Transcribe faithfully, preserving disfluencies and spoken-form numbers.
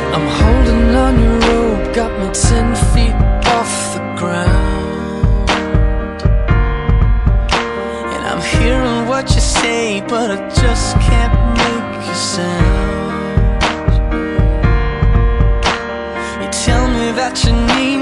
I'm holding on your rope, got me ten feet off the ground. And I'm hearing what you say, but I just can't make a sound. You tell me that you need